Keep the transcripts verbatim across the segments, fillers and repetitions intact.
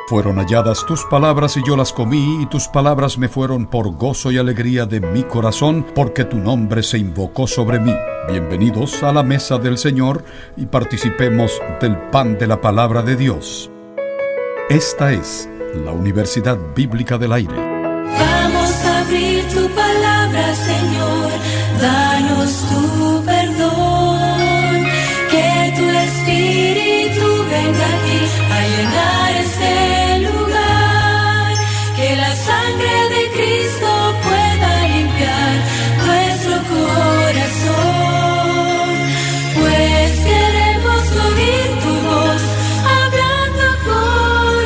Fueron halladas tus palabras y yo las comí, y tus palabras me fueron por gozo y alegría de mi corazón, porque tu nombre se invocó sobre mí. Bienvenidos a la mesa del Señor y participemos del pan de la palabra de Dios. Esta es la Universidad Bíblica del Aire. Vamos a abrir tu palabra, Señor, danos tu perdón, que tu Espíritu venga aquí a llenar este lugar, que la sangre de Cristo pueda limpiar nuestro corazón, pues queremos oír tu voz hablando con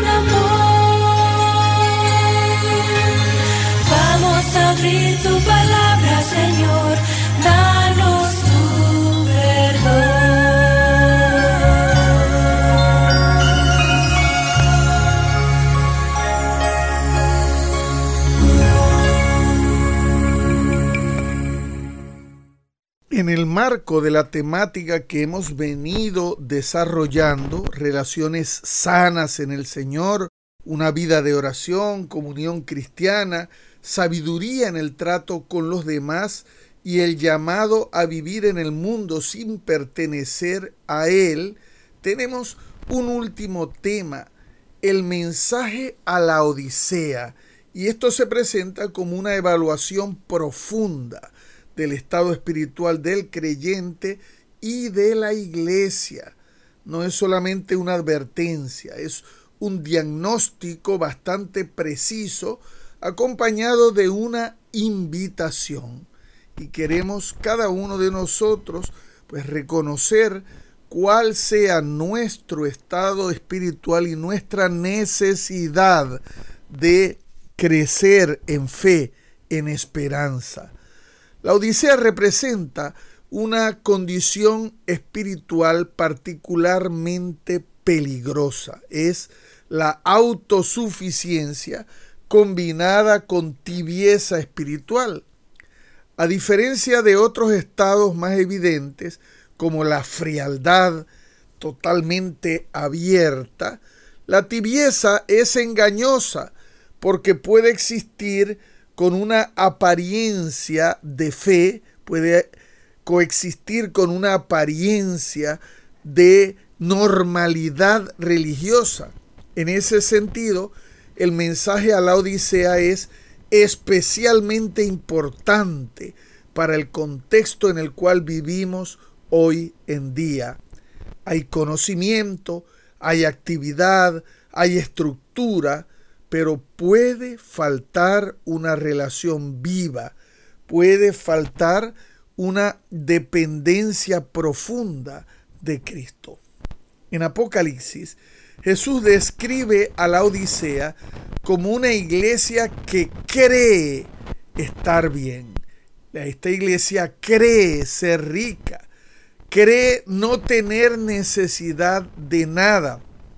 amor. Vamos a abrir tu palabra, Señor, danos tu perdón. En el marco de la temática que hemos venido desarrollando, relaciones sanas en el Señor, una vida de oración, comunión cristiana, sabiduría en el trato con los demás y el llamado a vivir en el mundo sin pertenecer a él, tenemos un último tema, el mensaje a la Odisea, y esto se presenta como una evaluación profunda del estado espiritual del creyente y de la iglesia. No es solamente una advertencia, es un diagnóstico bastante preciso acompañado de una invitación. Y queremos cada uno de nosotros pues reconocer cuál sea nuestro estado espiritual y nuestra necesidad de crecer en fe, en esperanza. La Odisea representa una condición espiritual particularmente peligrosa. Es la autosuficiencia combinada con tibieza espiritual. A diferencia de otros estados más evidentes, como la frialdad totalmente abierta, la tibieza es engañosa porque puede existir con una apariencia de fe, puede coexistir con una apariencia de normalidad religiosa. En ese sentido, el mensaje a la Odisea es especialmente importante para el contexto en el cual vivimos hoy en día. Hay conocimiento, hay actividad, hay estructura, pero puede faltar una relación viva, puede faltar una dependencia profunda de Cristo. En Apocalipsis, Jesús describe a la Odisea como una iglesia que cree estar bien. Esta iglesia cree ser rica, cree no tener necesidad de nada,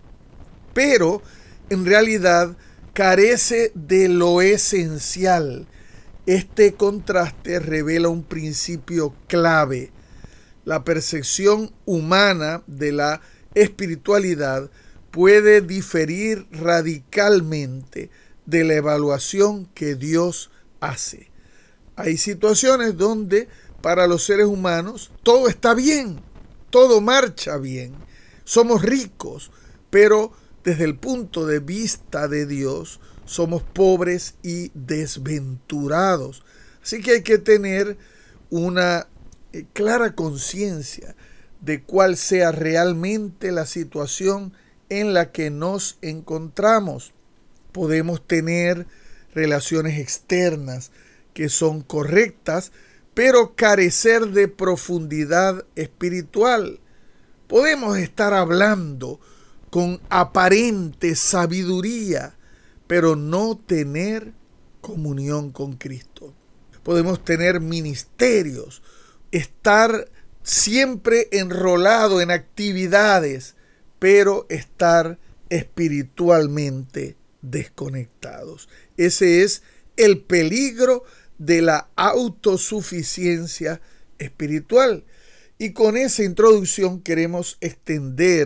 pero en realidad carece de lo esencial. Este contraste revela un principio clave. La percepción humana de la espiritualidad puede diferir radicalmente de la evaluación que Dios hace. Hay situaciones donde para los seres humanos todo está bien, todo marcha bien, somos ricos, pero desde el punto de vista de Dios somos pobres y desventurados. Así que hay que tener una clara conciencia de cuál sea realmente la situación en la que nos encontramos. Podemos tener relaciones externas que son correctas, pero carecer de profundidad espiritual. Podemos estar hablando con aparente sabiduría, pero no tener comunión con Cristo. Podemos tener ministerios, estar siempre enrolado en actividades, pero estar espiritualmente desconectados. Ese es el peligro de la autosuficiencia espiritual. Y con esa introducción queremos extender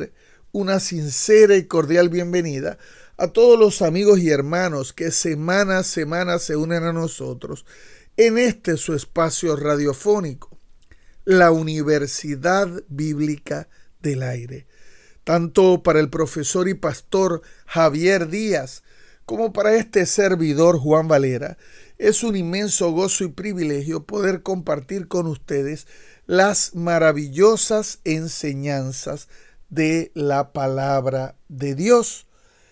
una sincera y cordial bienvenida a todos los amigos y hermanos que semana a semana se unen a nosotros en este su espacio radiofónico, la Universidad Bíblica del Aire. Tanto para el profesor y pastor Javier Díaz como para este servidor Juan Valera, es un inmenso gozo y privilegio poder compartir con ustedes las maravillosas enseñanzas de la palabra de Dios.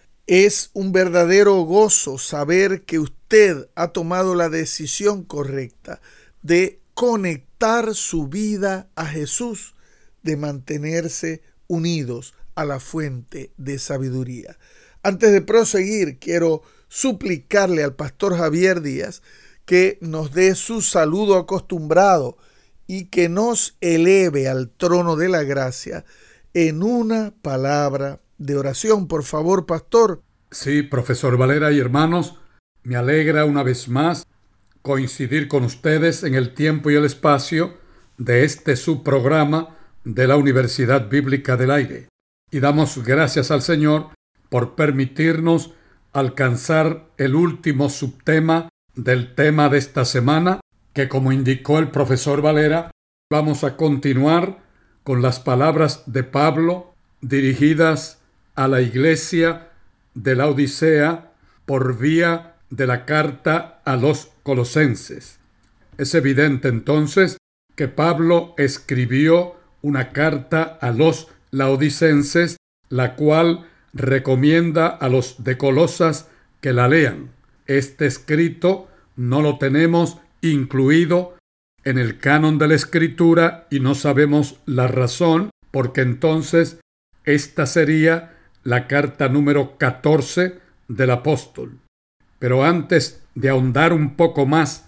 Es un verdadero gozo saber que usted ha tomado la decisión correcta de conectar su vida a Jesús, de mantenerse unidos a la fuente de sabiduría. Antes de proseguir, quiero suplicarle al pastor Javier Díaz que nos dé su saludo acostumbrado y que nos eleve al trono de la gracia en una palabra de oración. Por favor, pastor. Sí, profesor Valera y hermanos, me alegra una vez más coincidir con ustedes en el tiempo y el espacio de este subprograma de la Universidad Bíblica del Aire. Y damos gracias al Señor por permitirnos alcanzar el último subtema del tema de esta semana, que como indicó el profesor Valera, vamos a continuar con las palabras de Pablo dirigidas a la iglesia de la Odisea por vía de la carta a los Colosenses. Es evidente entonces que Pablo escribió una carta a los laodicenses, la cual recomienda a los de Colosas que la lean. Este escrito no lo tenemos incluido en el canon de la Escritura y no sabemos la razón, porque entonces esta sería la carta número catorce del apóstol. Pero antes de ahondar un poco más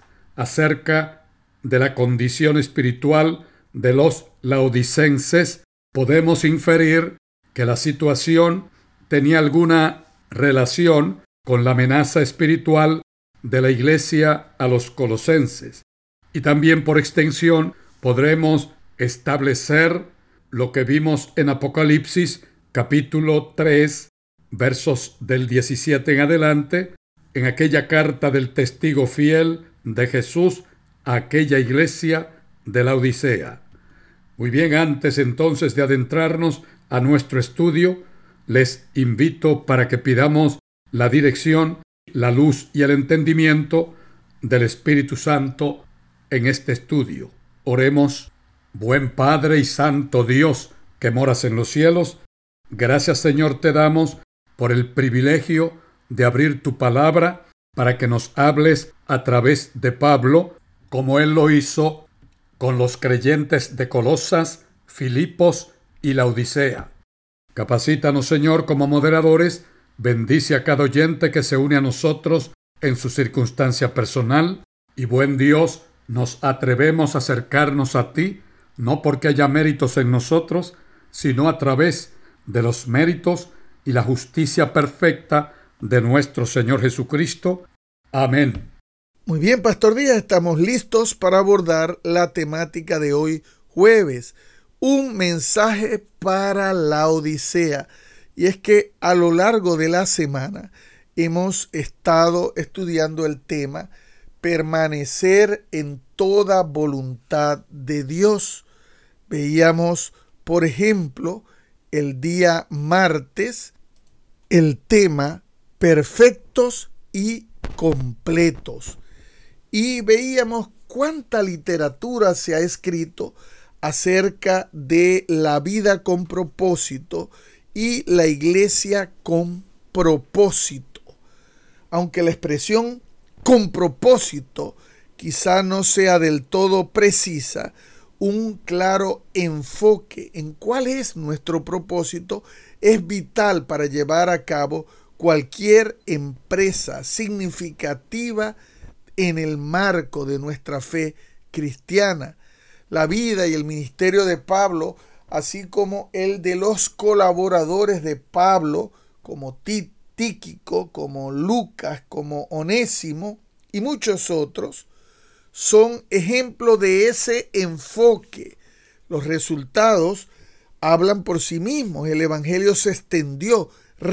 acerca de la condición espiritual de los laodicenses, podemos inferir que la situación tenía alguna relación con la amenaza espiritual de la iglesia a los colosenses. Y también por extensión podremos establecer lo que vimos en Apocalipsis capítulo tres, versos del diecisiete en adelante, en aquella carta del testigo fiel de Jesús a aquella iglesia de la Odisea. Muy bien, antes entonces de adentrarnos a nuestro estudio, les invito para que pidamos la dirección, la luz y el entendimiento del Espíritu Santo en este estudio. Oremos. Buen Padre y Santo Dios que moras en los cielos, gracias Señor te damos por el privilegio de abrir tu palabra para que nos hables a través de Pablo, como él lo hizo con los creyentes de Colosas, Filipos y la Odisea. Capacítanos, Señor, como moderadores, bendice a cada oyente que se une a nosotros en su circunstancia personal, y buen Dios, nos atrevemos a acercarnos a ti, no porque haya méritos en nosotros, sino a través de los méritos y la justicia perfecta de nuestro Señor Jesucristo. Amén. Muy bien, Pastor Díaz, estamos listos para abordar la temática de hoy jueves, un mensaje para la Odisea. Y es que a lo largo de la semana hemos estado estudiando el tema permanecer en toda voluntad de Dios. Veíamos, por ejemplo, el día martes, el tema perfectos y completos. Y veíamos cuánta literatura se ha escrito acerca de la vida con propósito y la iglesia con propósito. Aunque la expresión con propósito quizá no sea del todo precisa, un claro enfoque en cuál es nuestro propósito es vital para llevar a cabo cualquier empresa significativa en el marco de nuestra fe cristiana. La vida y el ministerio de Pablo, así como el de los colaboradores de Pablo, como Tíquico, como Lucas, como Onésimo y muchos otros, son ejemplo de ese enfoque. Los resultados hablan por sí mismos. El evangelio se extendió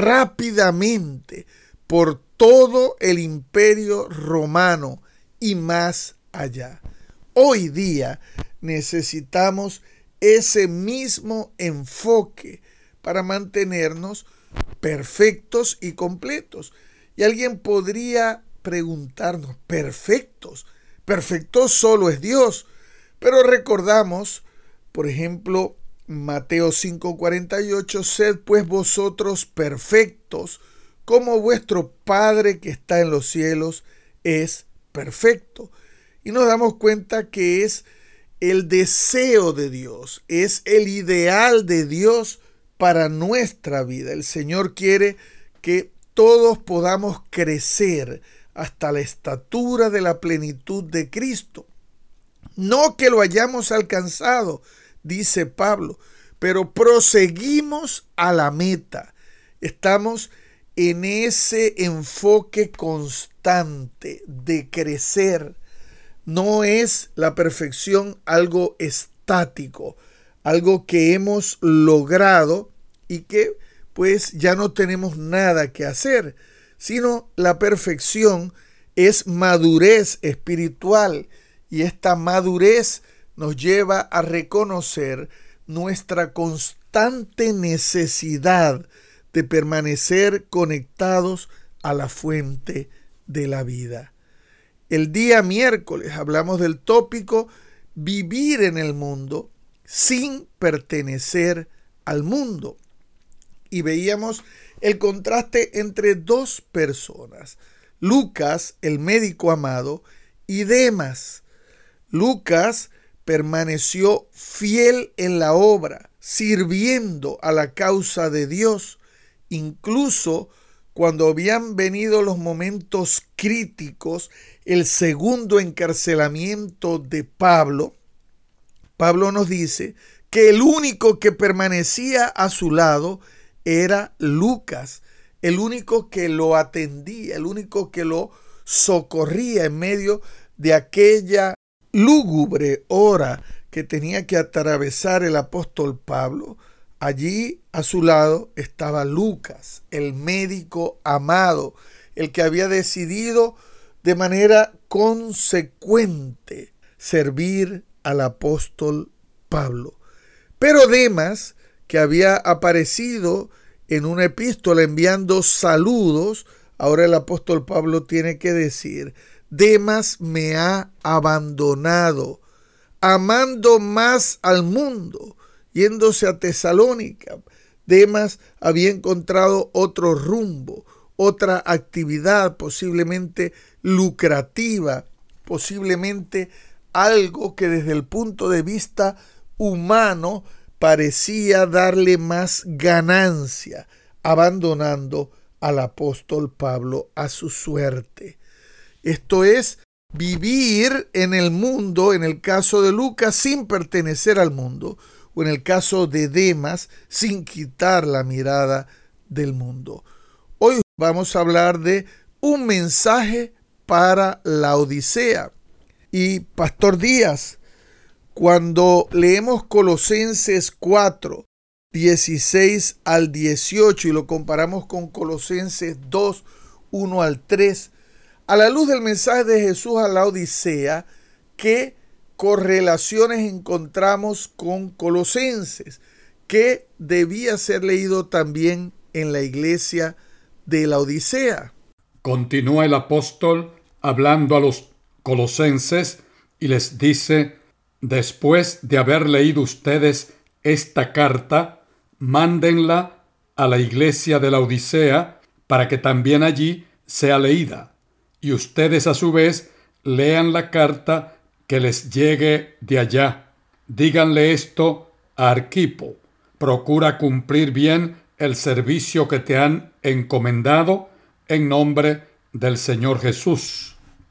rápidamente por todo el imperio romano y más allá. Hoy día necesitamos ese mismo enfoque para mantenernos perfectos y completos. Y alguien podría preguntarnos, ¿perfectos? Perfecto solo es Dios. Pero recordamos, por ejemplo, Mateo cinco cuarenta y ocho, sed pues vosotros perfectos, como vuestro Padre que está en los cielos es perfecto. Y nos damos cuenta que es el deseo de Dios, es el ideal de Dios para nuestra vida. El Señor quiere que todos podamos crecer hasta la estatura de la plenitud de Cristo. No que lo hayamos alcanzado, dice Pablo, pero proseguimos a la meta. Estamos en ese enfoque constante de crecer. No es la perfección algo estático, algo que hemos logrado y que pues ya no tenemos nada que hacer, sino la perfección es madurez espiritual y esta madurez nos lleva a reconocer nuestra constante necesidad de permanecer conectados a la fuente de la vida. El día miércoles hablamos del tópico vivir en el mundo sin pertenecer al mundo. Y veíamos el contraste entre dos personas, Lucas, el médico amado, y Demas. Lucas permaneció fiel en la obra, sirviendo a la causa de Dios, incluso cuando habían venido los momentos críticos, el segundo encarcelamiento de Pablo. Pablo nos dice que el único que permanecía a su lado era Lucas, el único que lo atendía, el único que lo socorría en medio de aquella lúgubre hora que tenía que atravesar el apóstol Pablo. Allí a su lado estaba Lucas, el médico amado, el que había decidido de manera consecuente servir al apóstol Pablo. Pero Demas, que había aparecido en una epístola enviando saludos, ahora el apóstol Pablo tiene que decir, Demas me ha abandonado, amando más al mundo, yéndose a Tesalónica. Demas había encontrado otro rumbo, otra actividad posiblemente lucrativa, posiblemente algo que desde el punto de vista humano parecía darle más ganancia, abandonando al apóstol Pablo a su suerte. Esto es vivir en el mundo, en el caso de Lucas, sin pertenecer al mundo, o en el caso de Demas, sin quitar la mirada del mundo. Hoy vamos a hablar de un mensaje para la Odisea. Y Pastor Díaz, cuando leemos Colosenses cuatro, dieciséis al dieciocho y lo comparamos con Colosenses dos, uno al tres, a la luz del mensaje de Jesús a la Odisea, ¿qué correlaciones encontramos con Colosenses? ¿Qué debía ser leído también en la iglesia de la Odisea? Continúa el apóstol hablando a los colosenses y les dice: después de haber leído ustedes esta carta, mándenla a la iglesia de la Odisea para que también allí sea leída. Y ustedes a su vez lean la carta que les llegue de allá. Díganle esto a Arquipo: procura cumplir bien el servicio que te han encomendado en nombre del Señor Jesús.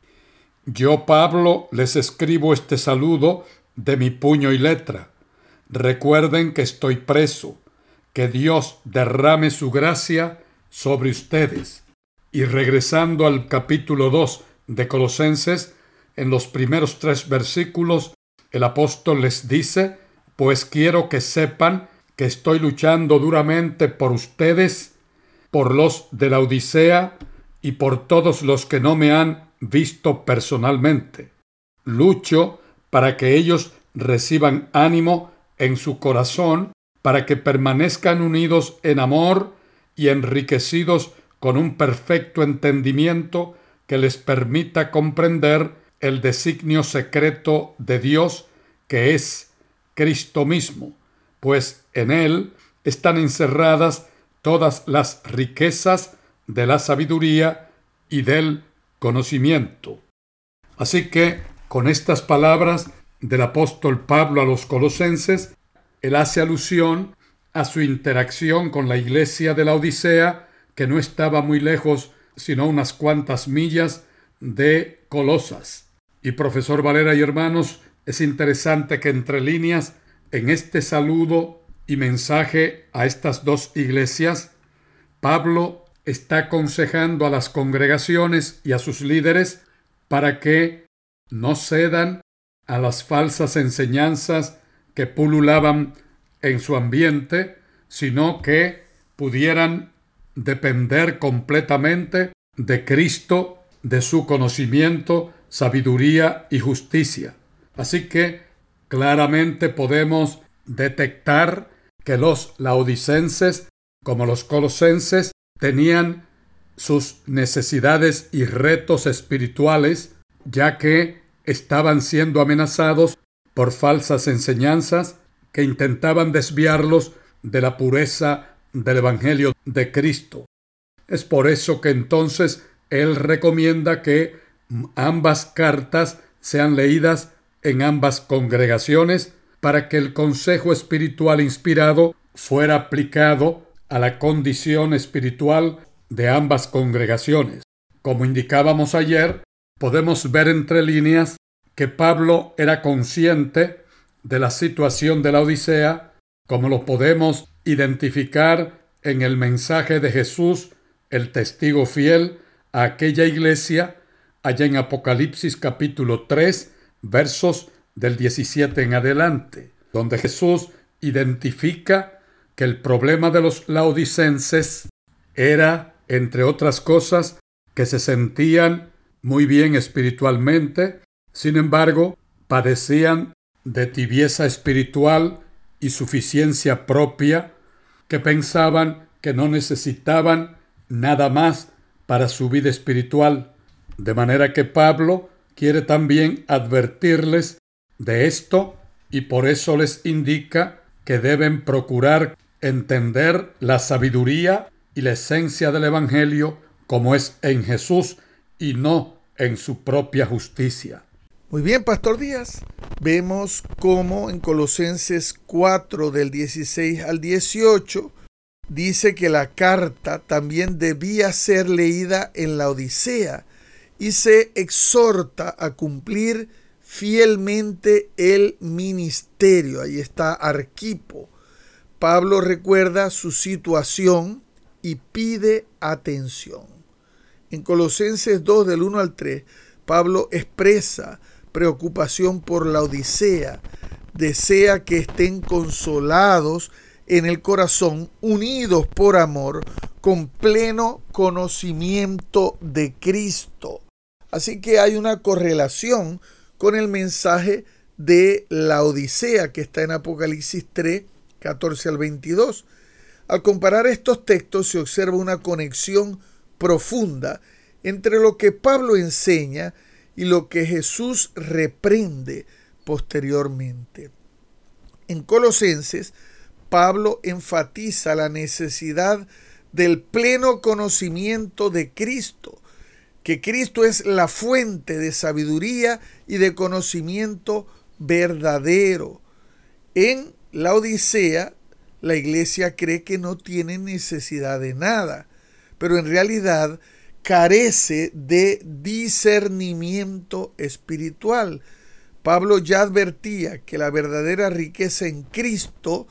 Yo, Pablo, les escribo este saludo de mi puño y letra. Recuerden que estoy preso, que Dios derrame su gracia sobre ustedes. Y regresando al capítulo dos de Colosenses, en los primeros tres versículos, el apóstol les dice: pues quiero que sepan que estoy luchando duramente por ustedes, por los de la Odisea y por todos los que no me han visto personalmente. Lucho para que ellos reciban ánimo en su corazón, para que permanezcan unidos en amor y enriquecidos con un perfecto entendimiento que les permita comprender el designio secreto de Dios, que es Cristo mismo, pues en Él están encerradas todas las riquezas de la sabiduría y del conocimiento. Así que, con estas palabras del apóstol Pablo a los colosenses, él hace alusión a su interacción con la iglesia de la Odisea, que no estaba muy lejos, sino unas cuantas millas de Colosas. Y profesor Valera y hermanos, es interesante que entre líneas, en este saludo y mensaje a estas dos iglesias, Pablo está aconsejando a las congregaciones y a sus líderes para que no cedan a las falsas enseñanzas que pululaban en su ambiente, sino que pudieran depender completamente de Cristo, de su conocimiento, sabiduría y justicia. Así que claramente podemos detectar que los laodicenses, como los colosenses, tenían sus necesidades y retos espirituales, ya que estaban siendo amenazados por falsas enseñanzas que intentaban desviarlos de la pureza del Evangelio de Cristo. Es por eso que entonces él recomienda que ambas cartas sean leídas en ambas congregaciones para que el consejo espiritual inspirado fuera aplicado a la condición espiritual de ambas congregaciones. Como indicábamos ayer, podemos ver entre líneas que Pablo era consciente de la situación de la Odisea, como lo podemos identificar en el mensaje de Jesús, el testigo fiel, a aquella iglesia, allá en Apocalipsis capítulo tres, versos del diecisiete en adelante, donde Jesús identifica que el problema de los laodicenses era, entre otras cosas, que se sentían muy bien espiritualmente, sin embargo, padecían de tibieza espiritual y suficiencia propia, que pensaban que no necesitaban nada más para su vida espiritual. De manera que Pablo quiere también advertirles de esto y por eso les indica que deben procurar entender la sabiduría y la esencia del Evangelio como es en Jesús y no en su propia justicia. Muy bien, Pastor Díaz. Vemos cómo en Colosenses cuatro del dieciséis al dieciocho dice que la carta también debía ser leída en la Odisea y se exhorta a cumplir fielmente el ministerio. Ahí está Arquipo. Pablo recuerda su situación y pide atención. En Colosenses dos del uno al tres, Pablo expresa preocupación por la Odisea, desea que estén consolados en el corazón, unidos por amor, con pleno conocimiento de Cristo. Así que hay una correlación con el mensaje de la Odisea que está en Apocalipsis tres, catorce al veintidós. Al comparar estos textos se observa una conexión profunda entre lo que Pablo enseña y lo que Jesús reprende posteriormente. En Colosenses, Pablo enfatiza la necesidad del pleno conocimiento de Cristo, que Cristo es la fuente de sabiduría y de conocimiento verdadero. En la Odisea, la iglesia cree que no tiene necesidad de nada, pero en realidad carece de discernimiento espiritual. Pablo ya advertía que la verdadera riqueza en Cristo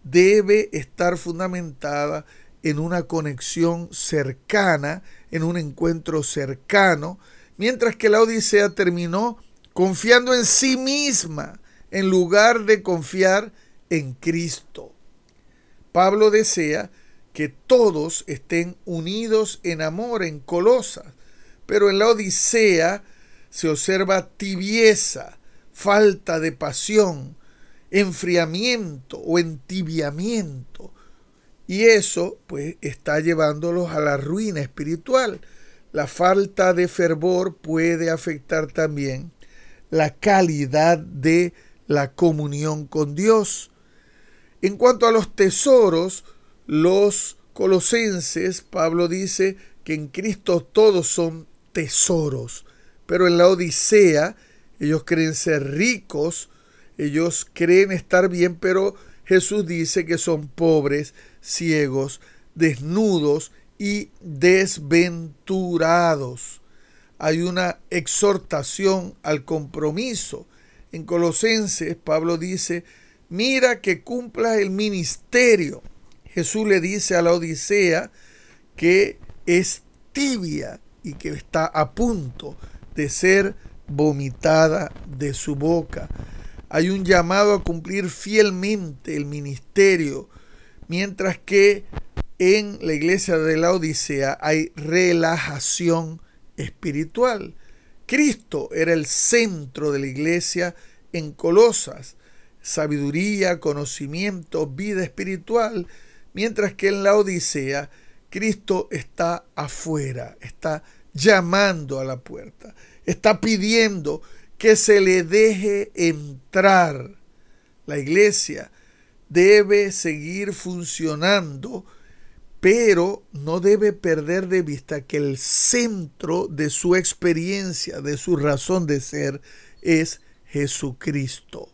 debe estar fundamentada en una conexión cercana, en un encuentro cercano, mientras que la Odisea terminó confiando en sí misma en lugar de confiar en Cristo. Pablo desea que todos estén unidos en amor en Colosas, pero en la Odisea se observa tibieza, falta de pasión, enfriamiento o entibiamiento. Y eso pues está llevándolos a la ruina espiritual. La falta de fervor puede afectar también la calidad de la comunión con Dios. En cuanto a los tesoros, los colosenses, Pablo dice que en Cristo todos son tesoros, pero en la Odisea ellos creen ser ricos, ellos creen estar bien, pero Jesús dice que son pobres, ciegos, desnudos y desventurados. Hay una exhortación al compromiso. En Colosenses, Pablo dice, mira que cumplas el ministerio. Jesús le dice a la Odisea que es tibia y que está a punto de ser vomitada de su boca. Hay un llamado a cumplir fielmente el ministerio, mientras que en la iglesia de la Odisea hay relajación espiritual. Cristo era el centro de la iglesia en Colosas, sabiduría, conocimiento, vida espiritual, mientras que en la Odisea Cristo está afuera, está llamando a la puerta, está pidiendo que se le deje entrar. La iglesia debe seguir funcionando, pero no debe perder de vista que el centro de su experiencia, de su razón de ser, es Jesucristo.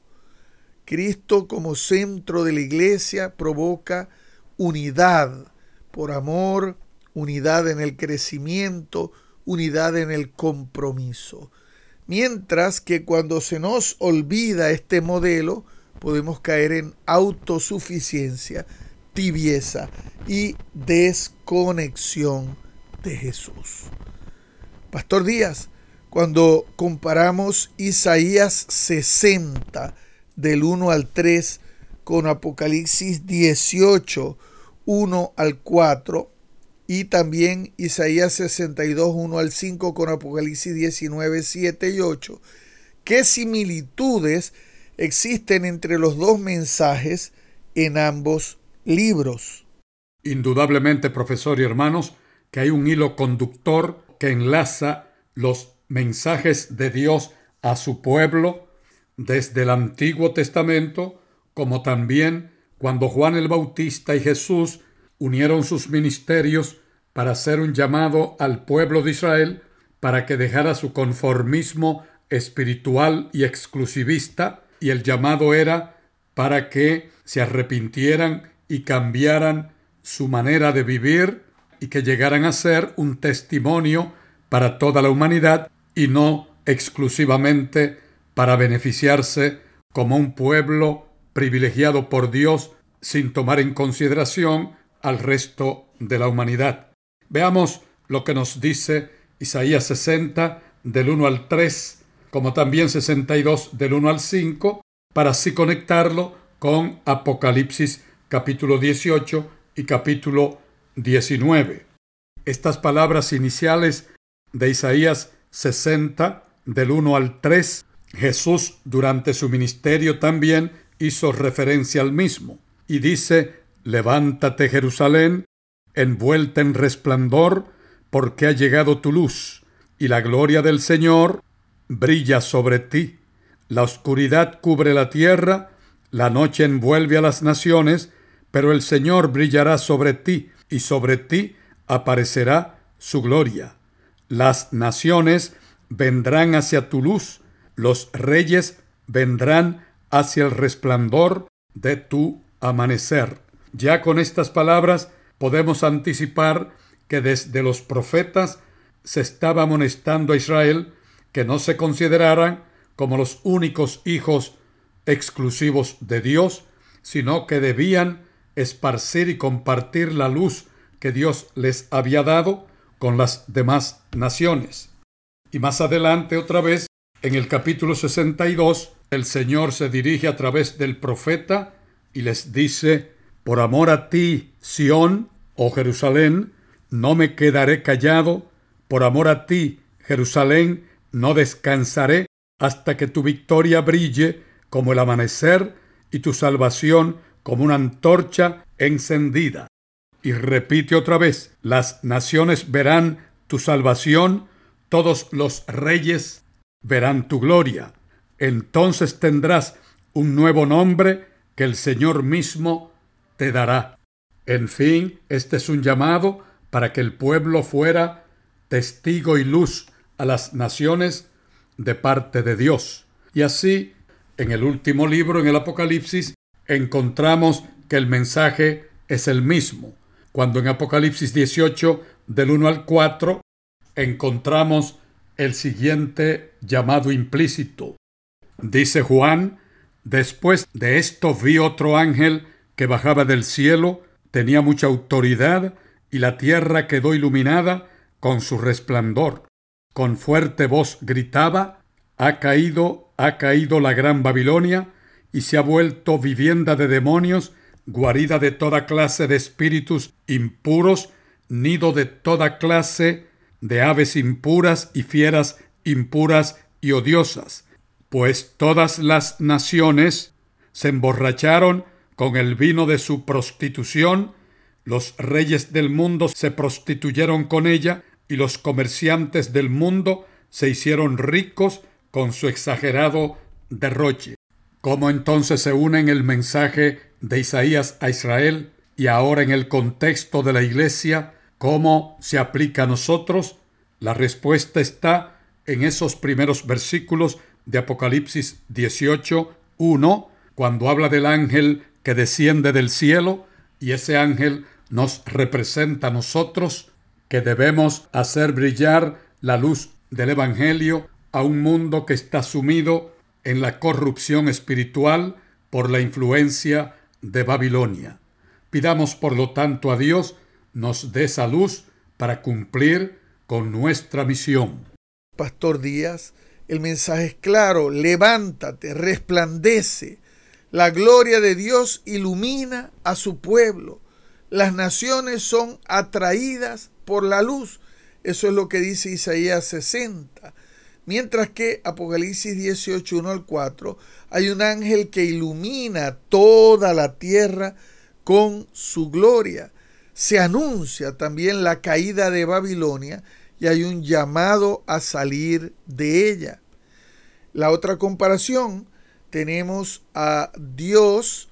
Cristo como centro de la iglesia provoca unidad por amor, unidad en el crecimiento, unidad en el compromiso. Mientras que cuando se nos olvida este modelo, podemos caer en autosuficiencia, tibieza y desconexión de Jesús. Pastor Díaz, cuando comparamos Isaías sesenta del uno al tres con Apocalipsis dieciocho, uno al cuatro, y también Isaías sesenta y dos, uno al cinco con Apocalipsis diecinueve, siete y ocho, ¿qué similitudes existen entre los dos mensajes en ambos libros? Indudablemente, profesor y hermanos, que hay un hilo conductor que enlaza los mensajes de Dios a su pueblo desde el Antiguo Testamento, como también cuando Juan el Bautista y Jesús unieron sus ministerios para hacer un llamado al pueblo de Israel para que dejara su conformismo espiritual y exclusivista, y el llamado era para que se arrepintieran y cambiaran su manera de vivir y que llegaran a ser un testimonio para toda la humanidad y no exclusivamente para beneficiarse como un pueblo privilegiado por Dios sin tomar en consideración al resto de la humanidad. Veamos lo que nos dice Isaías sesenta del uno al tres, como también sesenta y dos del uno al cinco, para así conectarlo con Apocalipsis capítulo dieciocho y capítulo diecinueve. Estas palabras iniciales de Isaías sesenta del uno al tres, Jesús durante su ministerio también hizo referencia al mismo y dice: levántate, Jerusalén, envuelta en resplandor, porque ha llegado tu luz, y la gloria del Señor brilla sobre ti. La oscuridad cubre la tierra, la noche envuelve a las naciones, pero el Señor brillará sobre ti, y sobre ti aparecerá su gloria. Las naciones vendrán hacia tu luz, los reyes vendrán hacia el resplandor de tu amanecer. Ya con estas palabras podemos anticipar que desde los profetas se estaba amonestando a Israel que no se consideraran como los únicos hijos exclusivos de Dios, sino que debían esparcir y compartir la luz que Dios les había dado con las demás naciones. Y más adelante, otra vez, en el capítulo sesenta y dos, el Señor se dirige a través del profeta y les dice: Por amor a ti, Sión, oh Jerusalén, no me quedaré callado. Por amor a ti, Jerusalén, no descansaré hasta que tu victoria brille como el amanecer y tu salvación como una antorcha encendida. Y repite otra vez: las naciones verán tu salvación, todos los reyes verán tu gloria. Entonces tendrás un nuevo nombre que el Señor mismo te dará. En fin, este es un llamado para que el pueblo fuera testigo y luz a las naciones de parte de Dios. Y así, en el último libro, en el Apocalipsis, encontramos que el mensaje es el mismo. Cuando en Apocalipsis dieciocho, del uno al cuatro, encontramos el siguiente llamado implícito. Dice Juan: después de esto vi otro ángel que bajaba del cielo, tenía mucha autoridad, y la tierra quedó iluminada con su resplandor. Con fuerte voz gritaba: ha caído, ha caído la gran Babilonia, y se ha vuelto vivienda de demonios, guarida de toda clase de espíritus impuros, nido de toda clase de aves impuras y fieras impuras y odiosas. Pues todas las naciones se emborracharon con el vino de su prostitución, los reyes del mundo se prostituyeron con ella, y los comerciantes del mundo se hicieron ricos con su exagerado derroche. ¿Cómo entonces se une en el mensaje de Isaías a Israel y ahora en el contexto de la iglesia? ¿Cómo se aplica a nosotros? La respuesta está en esos primeros versículos de Apocalipsis dieciocho, uno, cuando habla del ángel que desciende del cielo, y ese ángel nos representa a nosotros, que debemos hacer brillar la luz del Evangelio a un mundo que está sumido en la corrupción espiritual por la influencia de Babilonia. Pidamos, por lo tanto, a Dios nos dé esa luz para cumplir con nuestra misión. Pastor Díaz, el mensaje es claro: levántate, resplandece. La gloria de Dios ilumina a su pueblo. Las naciones son atraídas por la luz. Eso es lo que dice Isaías sesenta. Mientras que Apocalipsis dieciocho, uno al cuatro, hay un ángel que ilumina toda la tierra con su gloria. Se anuncia también la caída de Babilonia y hay un llamado a salir de ella. La otra comparación, tenemos a Dios,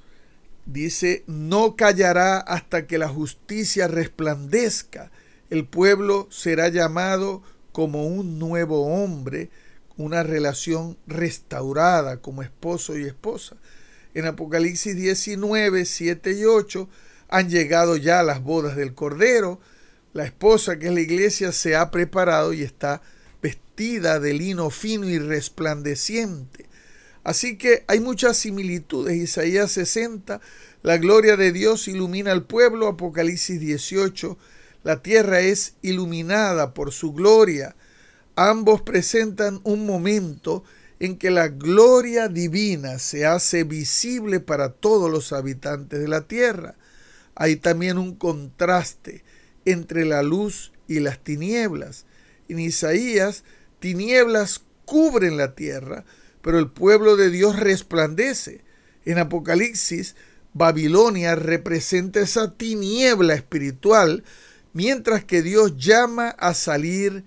dice: no callará hasta que la justicia resplandezca. El pueblo será llamado como un nuevo hombre, una relación restaurada como esposo y esposa. En Apocalipsis diecinueve, siete y ocho, han llegado ya las bodas del Cordero. La esposa, que es la iglesia, se ha preparado y está vestida de lino fino y resplandeciente. Así que hay muchas similitudes. Isaías sesenta, la gloria de Dios ilumina al pueblo. Apocalipsis dieciocho, la tierra es iluminada por su gloria. Ambos presentan un momento en que la gloria divina se hace visible para todos los habitantes de la tierra. Hay también un contraste entre la luz y las tinieblas. En Isaías, tinieblas cubren la tierra, pero el pueblo de Dios resplandece. En Apocalipsis, Babilonia representa esa tiniebla espiritual, mientras que Dios llama a salir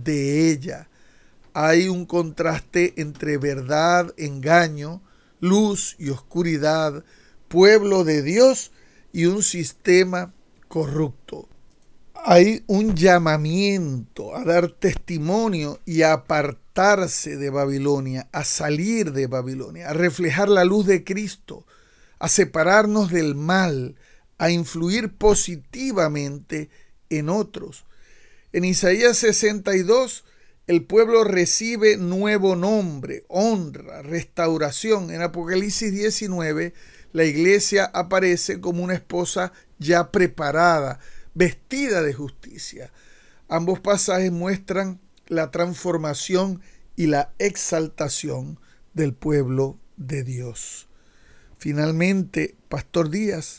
de ella. Hay un contraste entre verdad, engaño, luz y oscuridad, pueblo de Dios y un sistema corrupto. Hay un llamamiento a dar testimonio y a apartarse de Babilonia, a salir de Babilonia, a reflejar la luz de Cristo, a separarnos del mal, a influir positivamente en otros. En Isaías sesenta y dos, el pueblo recibe nuevo nombre, honra, restauración. En Apocalipsis diecinueve, la iglesia aparece como una esposa ya preparada, vestida de justicia. Ambos pasajes muestran la transformación y la exaltación del pueblo de Dios. Finalmente, Pastor Díaz,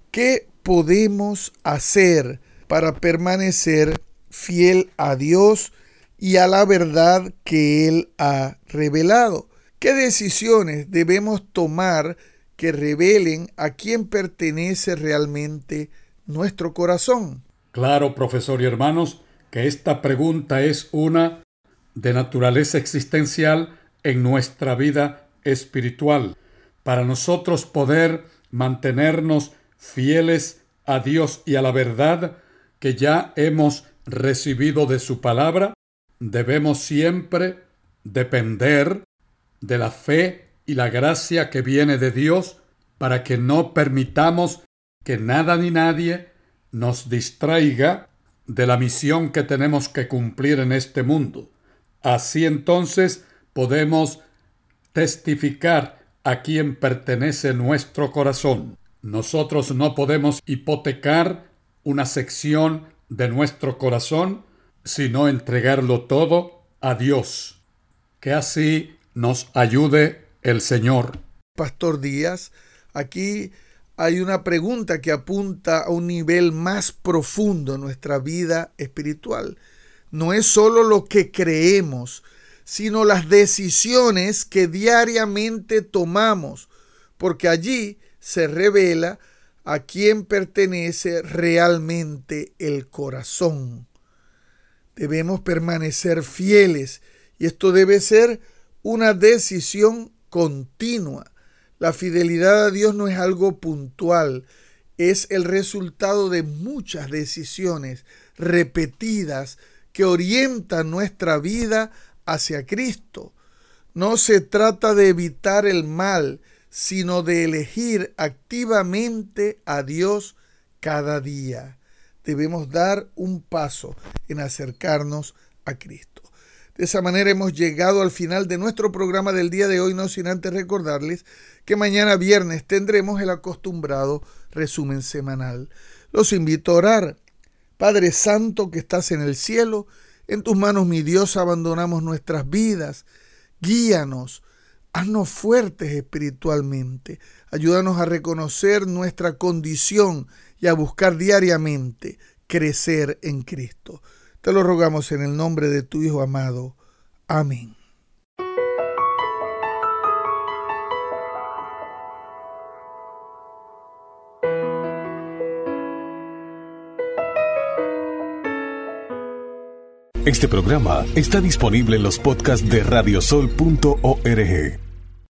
¿Qué podemos hacer para permanecer fiel a Dios y a la verdad que Él ha revelado? ¿Qué decisiones debemos tomar que revelen a quién pertenece realmente nuestro corazón? Claro, profesor y hermanos, que esta pregunta es una de naturaleza existencial en nuestra vida espiritual. Para nosotros poder mantenernos fieles a Dios y a la verdad que ya hemos recibido de su palabra, debemos siempre depender de la fe y la gracia que viene de Dios para que no permitamos que nada ni nadie nos distraiga de la misión que tenemos que cumplir en este mundo. Así entonces podemos testificar a quién pertenece nuestro corazón. Nosotros no podemos hipotecar una sección de nuestro corazón, sino entregarlo todo a Dios. Que así nos ayude el Señor. Pastor Díaz, aquí hay una pregunta que apunta a un nivel más profundo en nuestra vida espiritual. No es solo lo que creemos, sino las decisiones que diariamente tomamos, porque allí se revela a quién pertenece realmente el corazón. Debemos permanecer fieles y esto debe ser una decisión continua. La fidelidad a Dios no es algo puntual, es el resultado de muchas decisiones repetidas que orientan nuestra vida hacia Cristo. No se trata de evitar el mal, sino de elegir activamente a Dios cada día. Debemos dar un paso en acercarnos a Cristo. De esa manera hemos llegado al final de nuestro programa del día de hoy, no sin antes recordarles que mañana viernes tendremos el acostumbrado resumen semanal. Los invito a orar. Padre Santo que estás en el cielo, en tus manos, mi Dios, abandonamos nuestras vidas. Guíanos, haznos fuertes espiritualmente. Ayúdanos a reconocer nuestra condición y a buscar diariamente crecer en Cristo. Te lo rogamos en el nombre de tu Hijo amado. Amén. Este programa está disponible en los podcasts de radiosol punto org.